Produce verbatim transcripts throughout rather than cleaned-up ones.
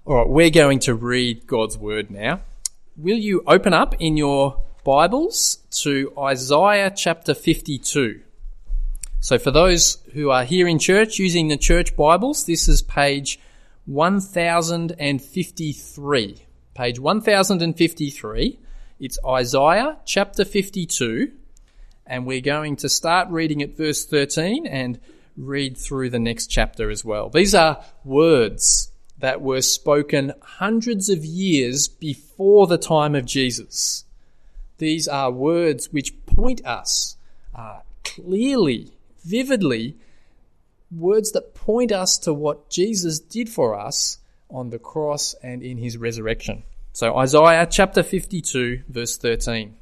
All right, we're going to read God's word now. Will you open up in your Bibles to Isaiah chapter fifty-two? So for those who are here in church using the church Bibles, this is page one thousand fifty-three. Page one thousand fifty-three. It's Isaiah chapter fifty-two, and we're going to start reading at verse thirteen and read through the next chapter as well. These are words that were spoken hundreds of years before the time of Jesus. These are words which point us uh, clearly, vividly, words that point us to what Jesus did for us on the cross and in his resurrection. So Isaiah chapter fifty-two, verse thirteen.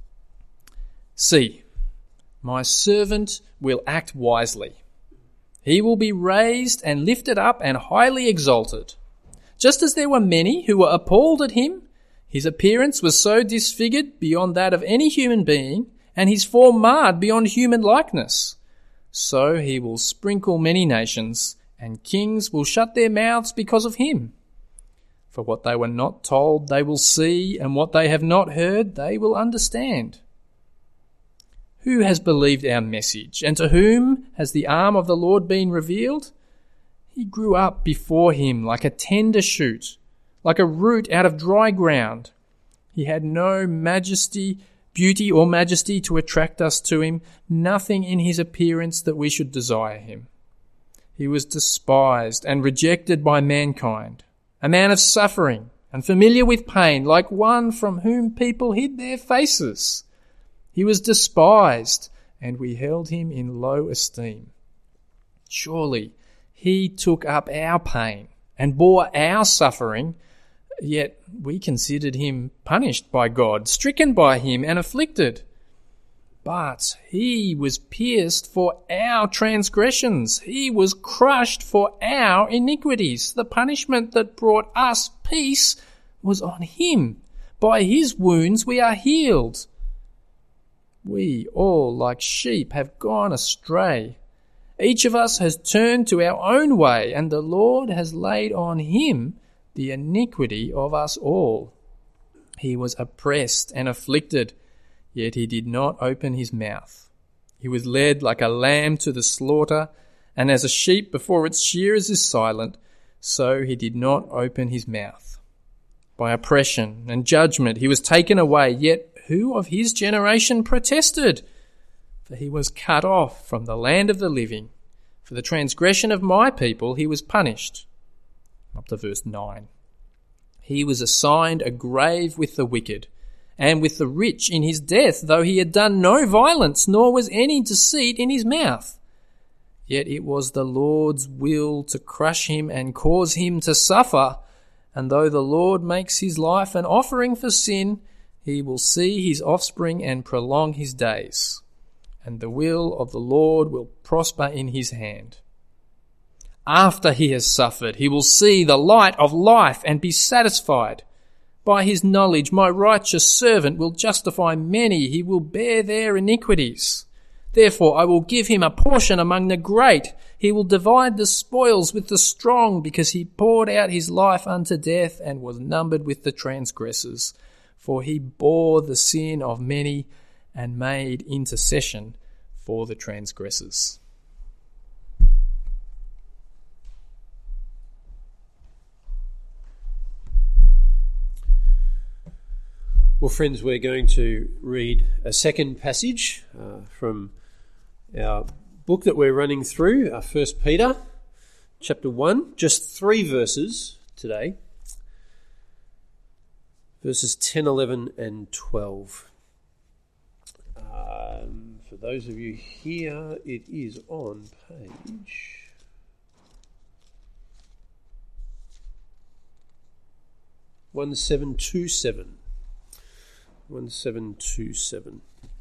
See, my servant will act wisely. He will be raised and lifted up and highly exalted. Just as there were many who were appalled at him, his appearance was so disfigured beyond that of any human being, and his form marred beyond human likeness. So he will sprinkle many nations, and kings will shut their mouths because of him. For what they were not told they will see, and what they have not heard they will understand. Who has believed our message, and to whom has the arm of the Lord been revealed? He grew up before him like a tender shoot, like a root out of dry ground. He had no majesty, beauty or majesty to attract us to him, nothing in his appearance that we should desire him. He was despised and rejected by mankind, a man of suffering and familiar with pain, like one from whom people hid their faces. He was despised, and we held him in low esteem. Surely he took up our pain and bore our suffering, yet we considered him punished by God, stricken by him and afflicted. But he was pierced for our transgressions. He was crushed for our iniquities. The punishment that brought us peace was on him. By his wounds we are healed. We all, like sheep, have gone astray. Each of us has turned to our own way, and the Lord has laid on him the iniquity of us all. He was oppressed and afflicted, yet he did not open his mouth. He was led like a lamb to the slaughter, and as a sheep before its shearers is silent, so he did not open his mouth. By oppression and judgment he was taken away, yet who of his generation protested? For he was cut off from the land of the living. For the transgression of my people he was punished. Up to verse nine. He was assigned a grave with the wicked, and with the rich in his death, though he had done no violence, nor was any deceit in his mouth. Yet it was the Lord's will to crush him and cause him to suffer. And though the Lord makes his life an offering for sin, he will see his offspring and prolong his days, and the will of the Lord will prosper in his hand. After he has suffered, he will see the light of life and be satisfied. By his knowledge, my righteous servant will justify many. He will bear their iniquities. Therefore, I will give him a portion among the great. He will divide the spoils with the strong, because he poured out his life unto death and was numbered with the transgressors. For he bore the sin of many and made intercession for the transgressors. Well, friends, we're going to read a second passage uh, from our book that we're running through, uh, First Peter, chapter one, just three verses today. Verses ten, eleven and twelve. Um, for those of you here, it is on page one seven two seven. one seven two seven.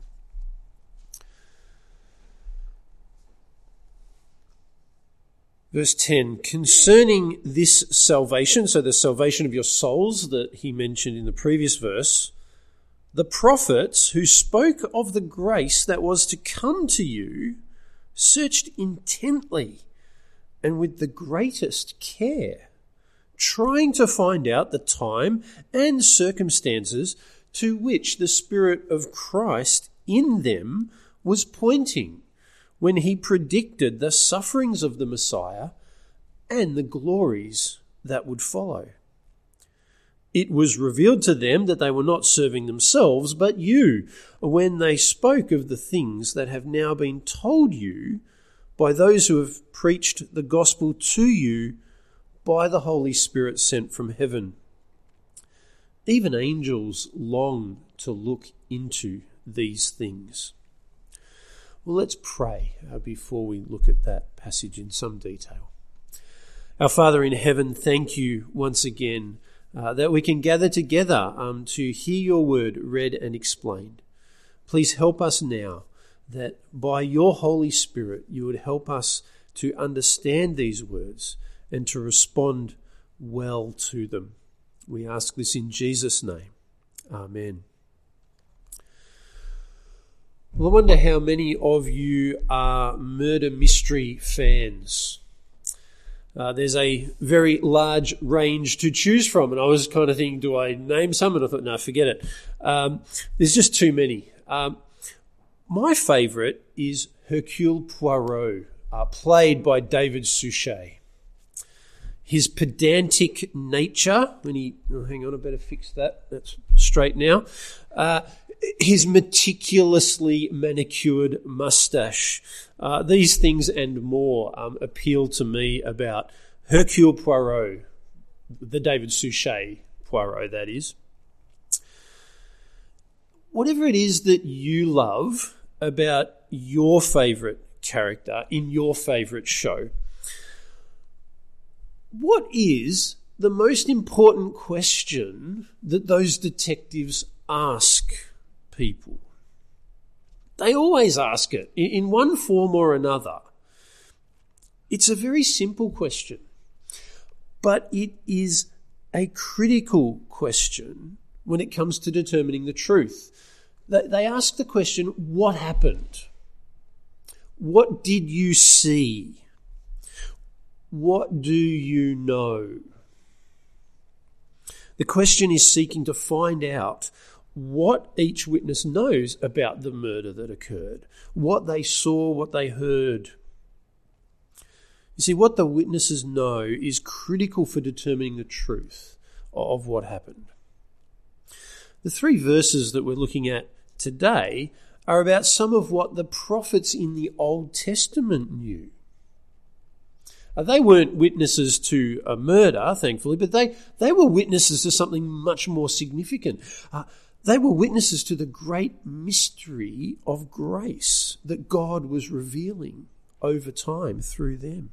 Verse ten, concerning this salvation, so the salvation of your souls that he mentioned in the previous verse, the prophets who spoke of the grace that was to come to you searched intently and with the greatest care, trying to find out the time and circumstances to which the Spirit of Christ in them was pointing when he predicted the sufferings of the Messiah and the glories that would follow. It was revealed to them that they were not serving themselves, but you, when they spoke of the things that have now been told you by those who have preached the gospel to you by the Holy Spirit sent from heaven. Even angels long to look into these things. Well, let's pray uh, before we look at that passage in some detail. Our Father in heaven, thank you once again uh, that we can gather together um, to hear your word read and explained. Please help us now that by your Holy Spirit you would help us to understand these words and to respond well to them. We ask this in Jesus' name. Amen. Well, I wonder how many of you are murder mystery fans. Uh, there's a very large range to choose from, and I was kind of thinking, do I name some? And I thought, no, forget it. Um, there's just too many. Um, my favourite is Hercule Poirot, uh, played by David Suchet. His pedantic nature, when he, oh, hang on, I better fix that. That's straight now. Uh, his meticulously manicured moustache. Uh, these things and more um, appeal to me about Hercule Poirot, the David Suchet Poirot, that is. Whatever it is that you love about your favourite character in your favourite show, what is the most important question that those detectives ask people? They always ask it in one form or another. It's a very simple question, but it is a critical question when it comes to determining the truth. They ask the question, what happened? What did you see? What do you know? The question is seeking to find out what each witness knows about the murder that occurred, what they saw, what they heard. You see, what the witnesses know is critical for determining the truth of what happened. The three verses that we're looking at today are about some of what the prophets in the Old Testament knew. They weren't witnesses to a murder, thankfully, but they, they were witnesses to something much more significant. Uh, they were witnesses to the great mystery of grace that God was revealing over time through them.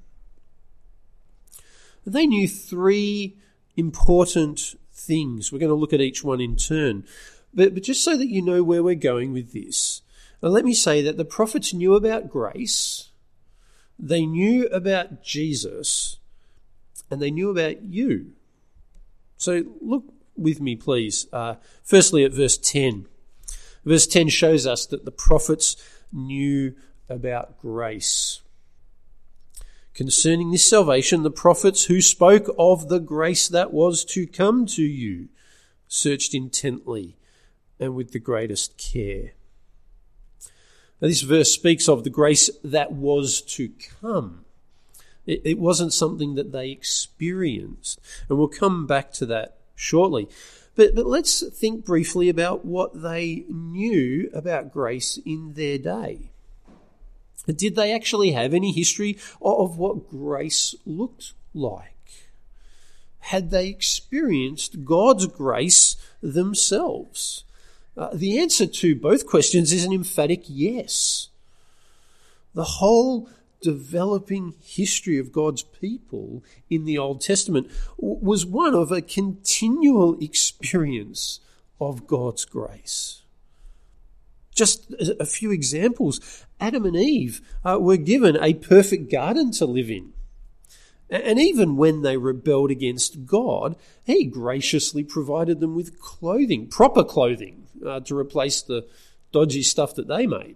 They knew three important things. We're going to look at each one in turn. But, but just so that you know where we're going with this, now let me say that the prophets knew about grace, they knew about Jesus, and they knew about you. So look with me, please. Uh, firstly, at verse ten. Verse ten shows us that the prophets knew about grace. Concerning this salvation, the prophets who spoke of the grace that was to come to you searched intently and with the greatest care. Now, this verse speaks of the grace that was to come. It, it wasn't something that they experienced, and we'll come back to that shortly. But, but let's think briefly about what they knew about grace in their day. Did they actually have any history of what grace looked like? Had they experienced God's grace themselves? Uh, the answer to both questions is an emphatic yes. The whole developing history of God's people in the Old Testament w- was one of a continual experience of God's grace. Just a few examples. Adam and Eve uh, were given a perfect garden to live in. And even when they rebelled against God, he graciously provided them with clothing, proper clothing, uh, to replace the dodgy stuff that they made.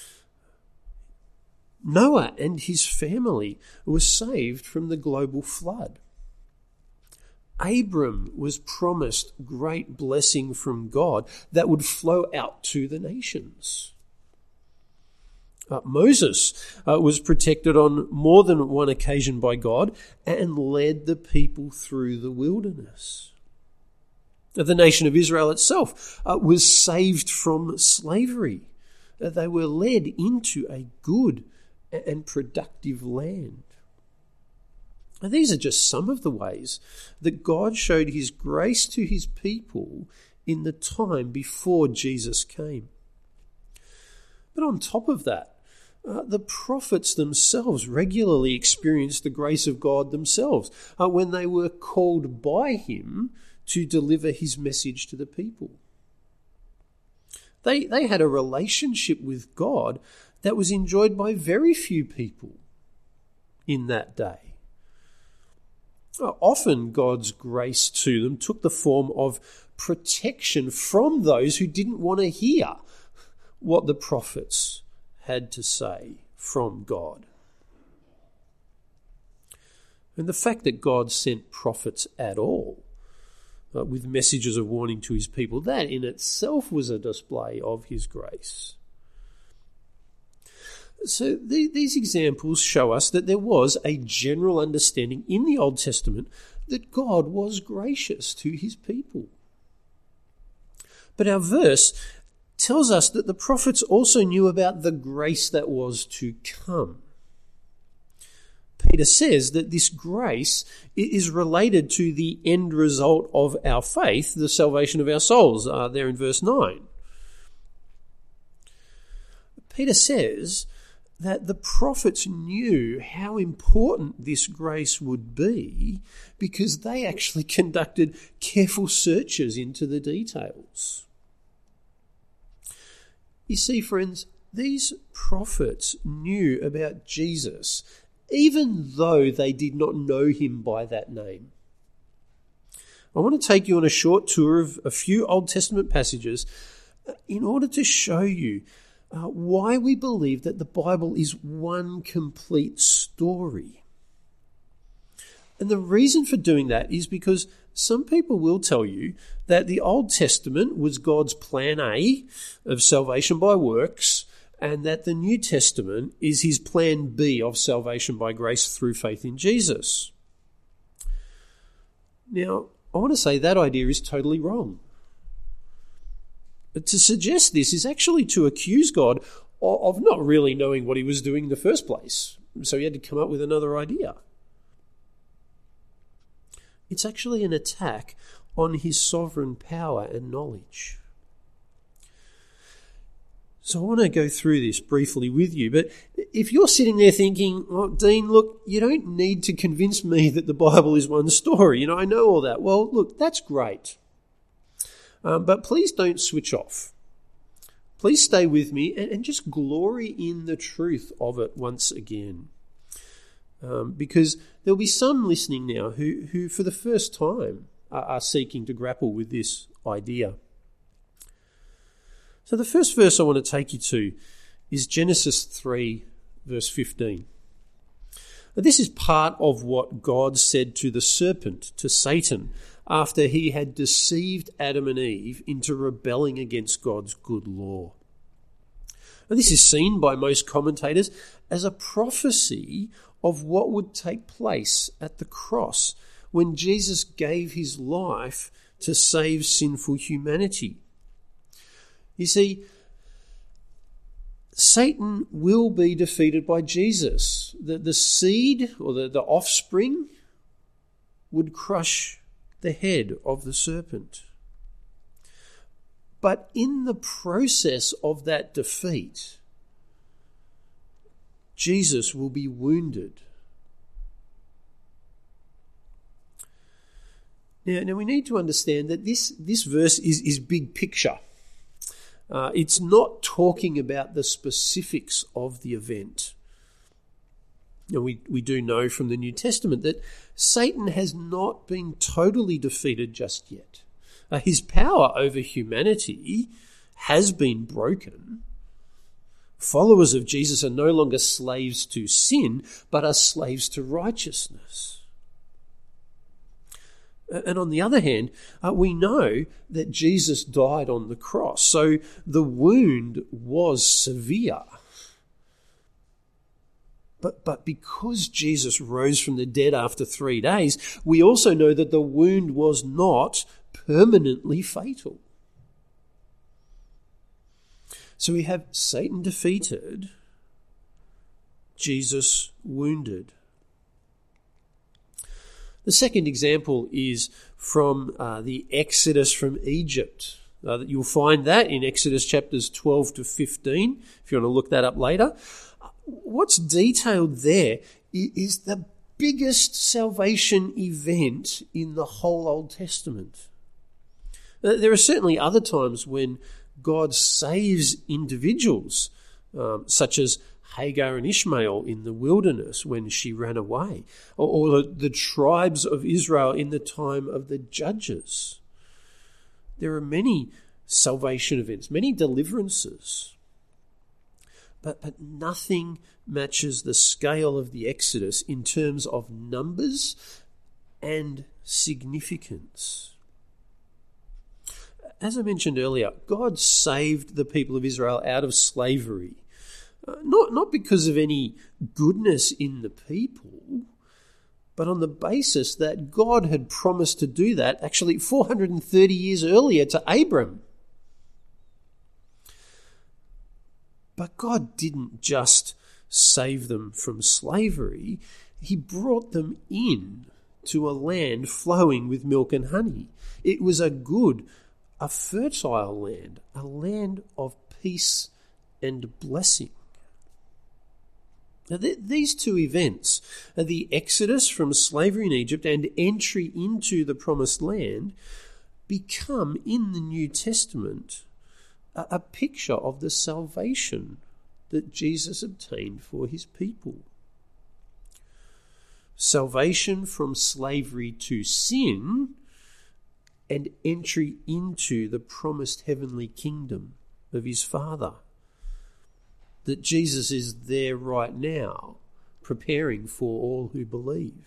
Noah and his family were saved from the global flood. Abram was promised great blessing from God that would flow out to the nations. Uh, Moses uh, was protected on more than one occasion by God and led the people through the wilderness. The nation of Israel itself uh, was saved from slavery. Uh, they were led into a good and productive land. And these are just some of the ways that God showed his grace to his people in the time before Jesus came. But on top of that, uh, the prophets themselves regularly experienced the grace of God themselves uh, when they were called by him to deliver his message to the people. They, they had a relationship with God that was enjoyed by very few people in that day. Often God's grace to them took the form of protection from those who didn't want to hear what the prophets had to say from God. And the fact that God sent prophets at all uh, with messages of warning to his people, that in itself was a display of his grace. So the, these examples show us that there was a general understanding in the Old Testament that God was gracious to his people. But our verse tells us that the prophets also knew about the grace that was to come. Peter says that this grace is related to the end result of our faith, the salvation of our souls, uh, there in verse nine. Peter says that the prophets knew how important this grace would be because they actually conducted careful searches into the details. You see, friends, these prophets knew about Jesus even though they did not know him by that name. I want to take you on a short tour of a few Old Testament passages in order to show you uh, why we believe that the Bible is one complete story. And the reason for doing that is because some people will tell you that the Old Testament was God's plan A of salvation by works, and that the New Testament is his plan B of salvation by grace through faith in Jesus. Now, I want to say that idea is totally wrong. But to suggest this is actually to accuse God of not really knowing what he was doing in the first place. So he had to come up with another idea. It's actually an attack on his sovereign power and knowledge. So I want to go through this briefly with you, but if you're sitting there thinking, oh, Dean, look, you don't need to convince me that the Bible is one story. You know, I know all that. Well, look, that's great. Um, but please don't switch off. Please stay with me and, and just glory in the truth of it once again. Um, because there'll be some listening now who, who for the first time are, are seeking to grapple with this idea. So the first verse I want to take you to is Genesis three, verse fifteen. Now, this is part of what God said to the serpent, to Satan, after he had deceived Adam and Eve into rebelling against God's good law. And this is seen by most commentators as a prophecy of what would take place at the cross when Jesus gave his life to save sinful humanity. You see, Satan will be defeated by Jesus. The, the seed or the, the offspring would crush the head of the serpent. But in the process of that defeat, Jesus will be wounded. Now, now we need to understand that this, this verse is, is big picture. Uh, it's not talking about the specifics of the event. Now, we, we do know from the New Testament that Satan has not been totally defeated just yet. Uh, his power over humanity has been broken. Followers of Jesus are no longer slaves to sin, but are slaves to righteousness. And on the other hand, uh, we know that Jesus died on the cross, so the wound was severe. But, but because Jesus rose from the dead after three days, we also know that the wound was not permanently fatal. So we have Satan defeated, Jesus wounded. The second example is from uh, the Exodus from Egypt. Uh, you'll find that in Exodus chapters twelve to fifteen, if you want to look that up later. What's detailed there is the biggest salvation event in the whole Old Testament. There are certainly other times when God saves individuals, um, such as Hagar and Ishmael in the wilderness when she ran away, or, or the, the tribes of Israel in the time of the judges. There are many salvation events, many deliverances. But, but nothing matches the scale of the Exodus in terms of numbers and significance. As I mentioned earlier, God saved the people of Israel out of slavery. Uh, not, not because of any goodness in the people, but on the basis that God had promised to do that actually four hundred thirty years earlier to Abram. But God didn't just save them from slavery. He brought them in to a land flowing with milk and honey. It was a good, a fertile land, a land of peace and blessing. Now, th- these two events, are the Exodus from slavery in Egypt and entry into the Promised Land, become in the New Testament a, a picture of the salvation that Jesus obtained for his people. Salvation from slavery to sin and entry into the promised heavenly kingdom of his Father. That Jesus is there right now, preparing for all who believe.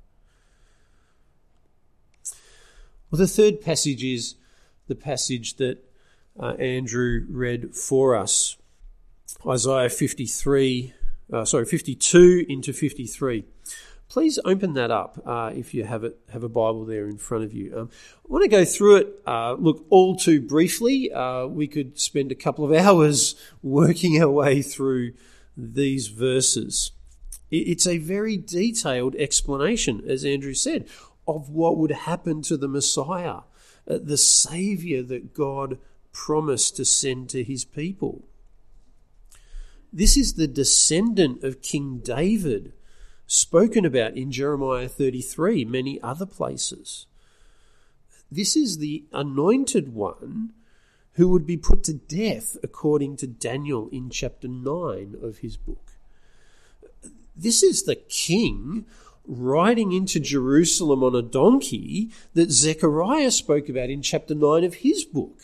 Well, the third passage is the passage that uh, Andrew read for us, Isaiah fifty-three, uh, sorry, fifty-two into fifty-three. Please open that up uh, if you have it, have a Bible there in front of you. Um, I want to go through it, uh, look, all too briefly. Uh, we could spend a couple of hours working our way through these verses. It's a very detailed explanation, as Andrew said, of what would happen to the Messiah, uh, the Saviour that God promised to send to his people. This is the descendant of King David, spoken about in Jeremiah thirty-three, many other places. This is the anointed one who would be put to death according to Daniel in chapter nine of his book. This is the king riding into Jerusalem on a donkey that Zechariah spoke about in chapter nine of his book.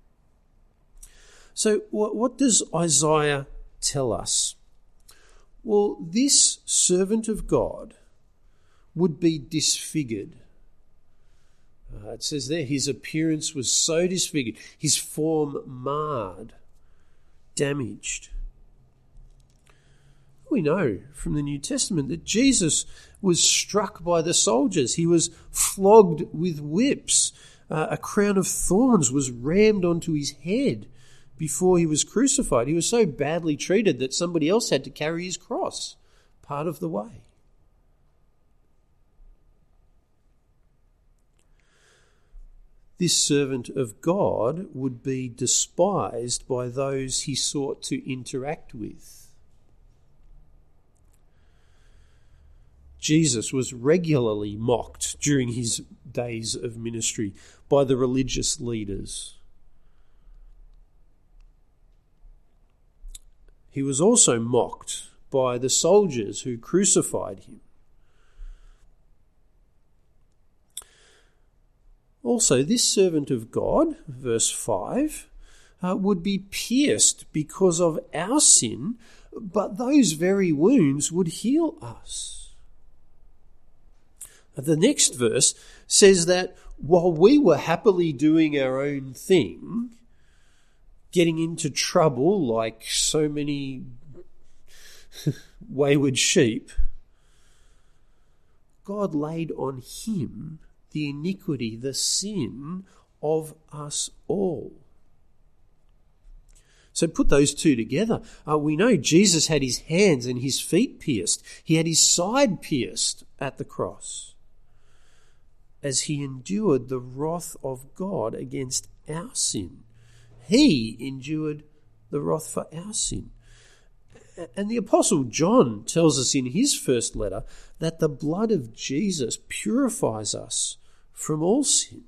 So what, what does Isaiah tell us? Well, this servant of God would be disfigured. Uh, it says there, his appearance was so disfigured, his form marred, damaged. We know from the New Testament that Jesus was struck by the soldiers. He was flogged with whips. Uh, a crown of thorns was rammed onto his head before he was crucified. He was so badly treated that somebody else had to carry his cross part of the way. This servant of God would be despised by those he sought to interact with. Jesus was regularly mocked during his days of ministry by the religious leaders. He was also mocked by the soldiers who crucified him. Also, this servant of God, verse five, uh, would be pierced because of our sin, but those very wounds would heal us. The next verse says that while we were happily doing our own thing, getting into trouble like so many wayward sheep, God laid on him the iniquity, the sin of us all. So put those two together. Uh, we know Jesus had his hands and his feet pierced. He had his side pierced at the cross as he endured the wrath of God against our sin. He endured the wrath for our sin. And the Apostle John tells us in his first letter that the blood of Jesus purifies us from all sin.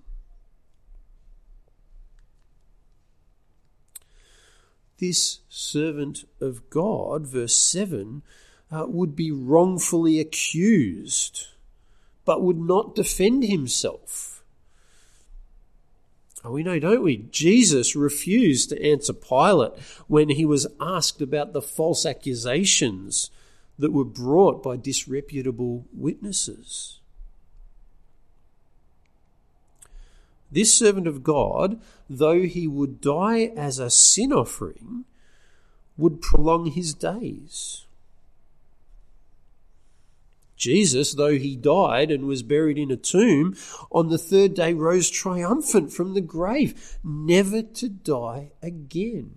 This servant of God, verse seven, uh, would be wrongfully accused, but would not defend himself. We know, don't we? Jesus refused to answer Pilate when he was asked about the false accusations that were brought by disreputable witnesses. This servant of God, though he would die as a sin offering, would prolong his days. Jesus, though he died and was buried in a tomb, on the third day rose triumphant from the grave, never to die again.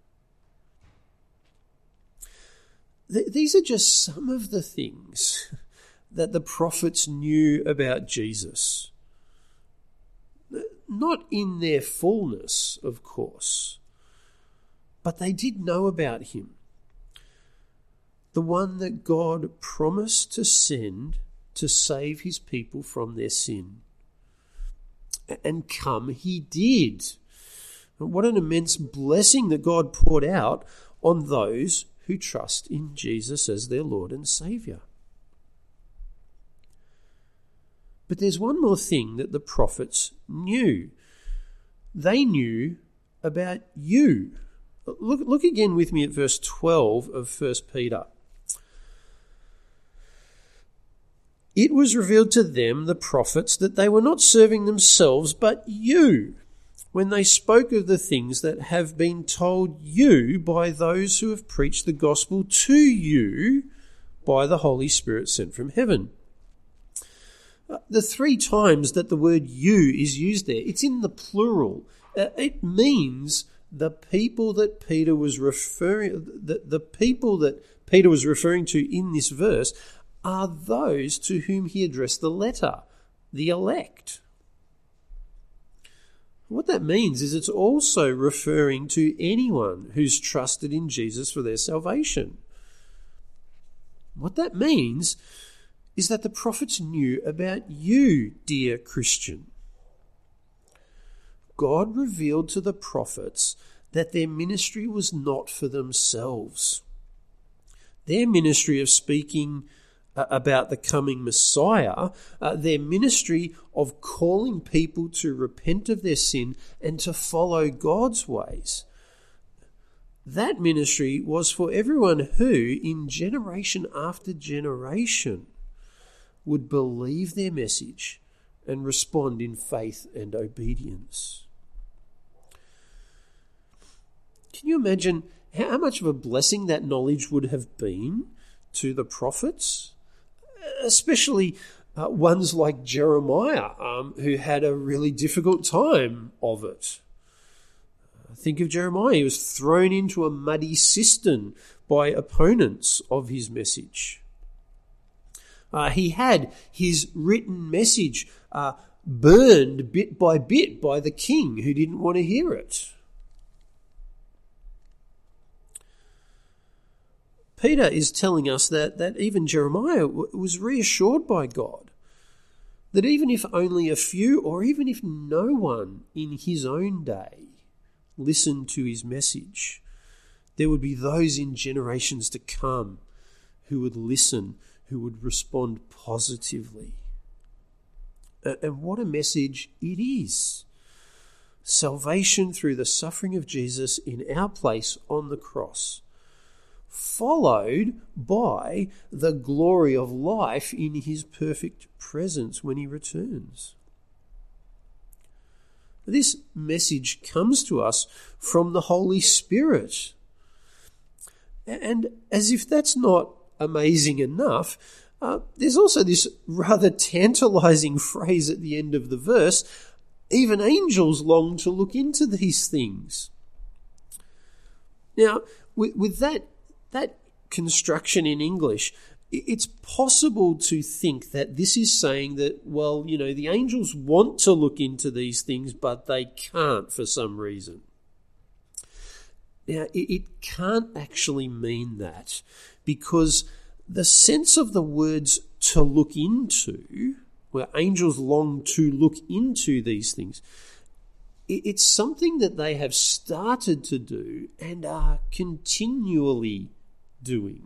Th- these are just some of the things that the prophets knew about Jesus. Not in their fullness, of course, but they did know about him. The one that God promised to send to save his people from their sin. And come he did. And what an immense blessing that God poured out on those who trust in Jesus as their Lord and Saviour. But there's one more thing that the prophets knew. They knew about you. Look, look again with me at verse twelve of First Peter. It was revealed to them, the prophets, that they were not serving themselves but you, when they spoke of the things that have been told you by those who have preached the gospel to you by the Holy Spirit sent from heaven. The three times that the word you is used there, it's in the plural. It means the people that Peter was referring, the, the people that Peter was referring to in this verse are those to whom he addressed the letter, the elect. What that means is it's also referring to anyone who's trusted in Jesus for their salvation. What that means is that the prophets knew about you, dear Christian. God revealed to the prophets that their ministry was not for themselves. Their ministry of speaking uh, about the coming Messiah, uh, their ministry of calling people to repent of their sin and to follow God's ways, that ministry was for everyone who, in generation after generation, would believe their message and respond in faith and obedience. Can you imagine how much of a blessing that knowledge would have been to the prophets? Especially uh, ones like Jeremiah, um, who had a really difficult time of it. Think of Jeremiah. He was thrown into a muddy cistern by opponents of his message. Uh, he had his written message uh, burned bit by bit by the king who didn't want to hear it. Peter is telling us that, that even Jeremiah w- was reassured by God that even if only a few or even if no one in his own day listened to his message, there would be those in generations to come who would listen, who would respond positively. And what a message it is. Salvation through the suffering of Jesus in our place on the cross followed by the glory of life in his perfect presence when he returns. This message comes to us from the Holy Spirit. And as if that's not amazing enough, uh, there's also this rather tantalizing phrase at the end of the verse, even angels long to look into these things. Now, with, with that, that construction in English, it's possible to think that this is saying that, well, you know, the angels want to look into these things, but they can't for some reason. Now, it, it can't actually mean that, because the sense of the words to look into, where angels long to look into these things, it, it's something that they have started to do and are continually doing.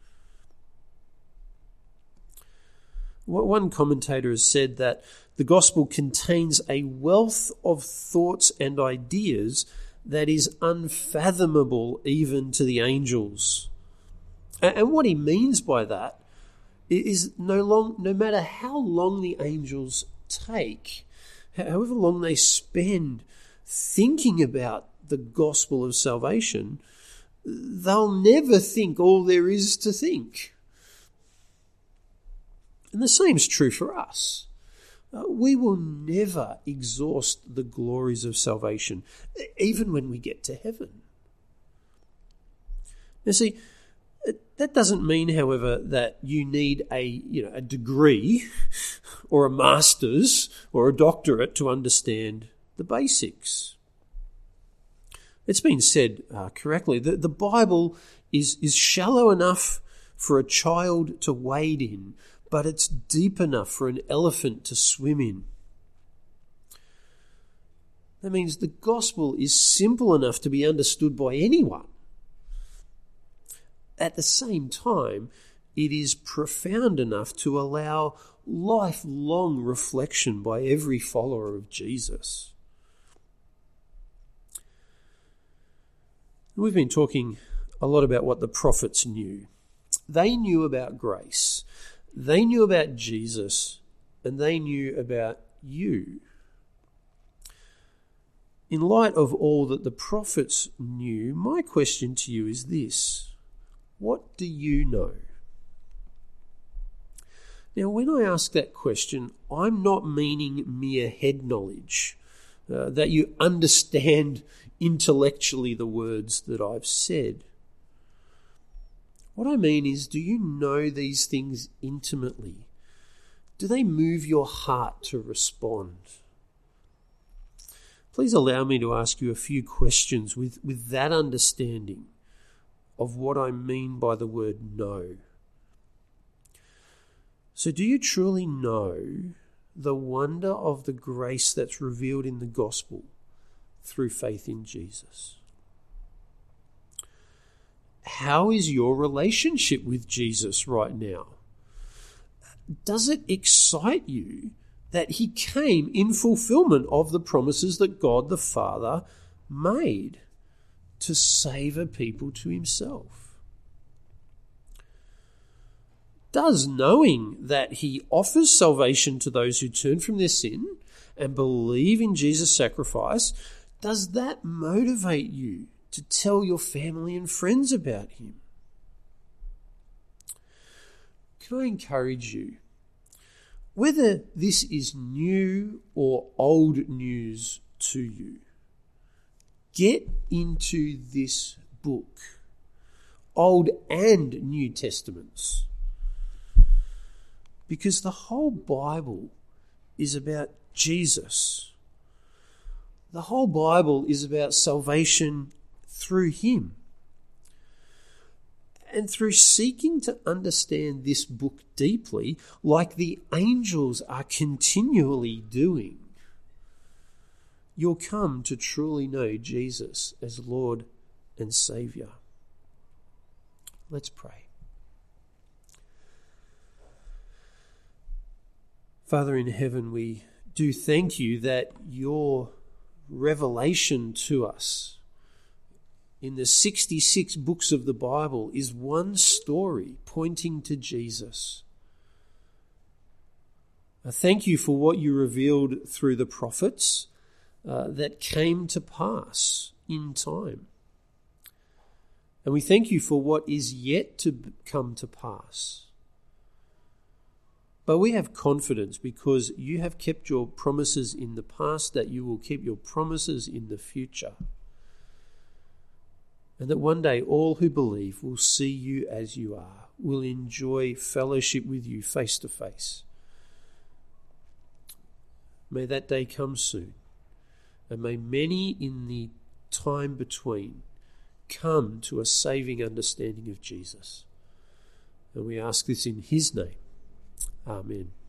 One commentator has said that the gospel contains a wealth of thoughts and ideas that is unfathomable even to the angels. And what he means by that is no long, no matter how long the angels take, however long they spend thinking about the gospel of salvation, they'll never think all there is to think. And the same is true for us. Uh, we will never exhaust the glories of salvation, even when we get to heaven. Now see, that doesn't mean, however, that you need a, you know, a degree or a master's or a doctorate to understand the basics. It's been said uh, correctly that the Bible is, is shallow enough for a child to wade in, but it's deep enough for an elephant to swim in. That means the gospel is simple enough to be understood by anyone. At the same time, it is profound enough to allow lifelong reflection by every follower of Jesus. We've been talking a lot about what the prophets knew. They knew about grace. They knew about Jesus, and they knew about you. In light of all that the prophets knew, my question to you is this: what do you know? Now, when I ask that question, I'm not meaning mere head knowledge, uh, that you understand intellectually the words that I've said. What I mean is, do you know these things intimately? Do they move your heart to respond? Please allow me to ask you a few questions with, with that understanding of what I mean by the word know. So do you truly know the wonder of the grace that's revealed in the gospel through faith in Jesus? How is your relationship with Jesus right now? Does it excite you that he came in fulfillment of the promises that God the Father made to save a people to himself? Does knowing that he offers salvation to those who turn from their sin and believe in Jesus' sacrifice, does that motivate you to tell your family and friends about him? Can I encourage you, whether this is new or old news to you, get into this book, Old and New Testaments, because the whole Bible is about Jesus. The whole Bible is about salvation through him. And through seeking to understand this book deeply, like the angels are continually doing, you'll come to truly know Jesus as Lord and Saviour. Let's pray. Father in heaven, we do thank you that your revelation to us in the sixty-six books of the Bible is one story pointing to Jesus. I thank you for what you revealed through the prophets uh, that came to pass in time. And we thank you for what is yet to come to pass. But we have confidence because you have kept your promises in the past, that you will keep your promises in the future. And that one day all who believe will see you as you are, will enjoy fellowship with you face to face. May that day come soon. And may many in the time between come to a saving understanding of Jesus. And we ask this in his name. Amen.